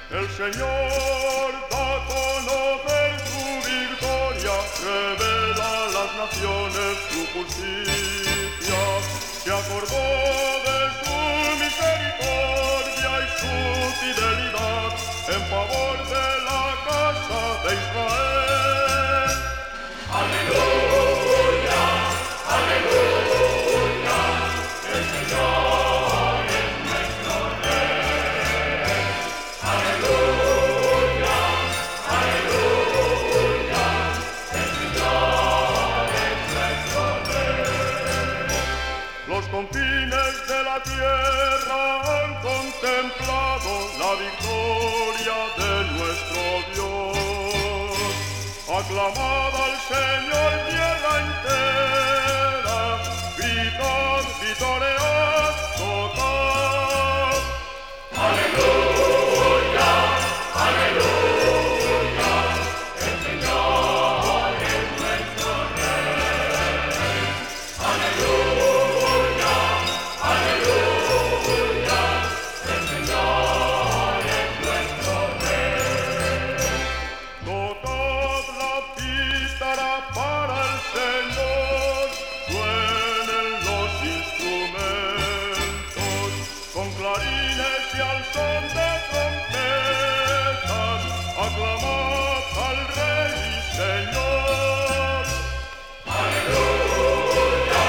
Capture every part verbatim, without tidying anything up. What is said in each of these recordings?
El Señor da a conocer su victoria, revela a las naciones su justicia. Se acordó de su misericordia y su fidelidad en favor de la casa de Israel. Aleluya, aleluya, el Señor es nuestro Rey. Aleluya, aleluya, el Señor es nuestro Rey. Los confines de la tierra han contemplado la victoria de nuestro Dios. Aclamad al Señor tierra entera, gritad, vitoread, tocad. Aleluya, aleluya, el Señor es nuestro Rey. Aleluya, aleluya, el Señor es nuestro Rey. Tocad la cítara para el Señor, suenen los instrumentos, con clarines y al son de trompetas, aclamad al Rey y Señor. Aleluya,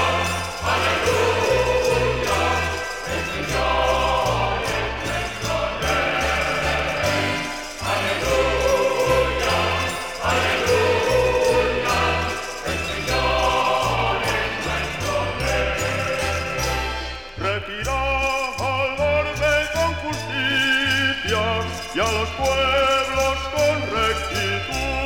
aleluya, el Señor es nuestro Rey. Aleluya, aleluya, el Señor es nuestro Rey. Retirad al orbe con justicia y a los pueblos con rectitud.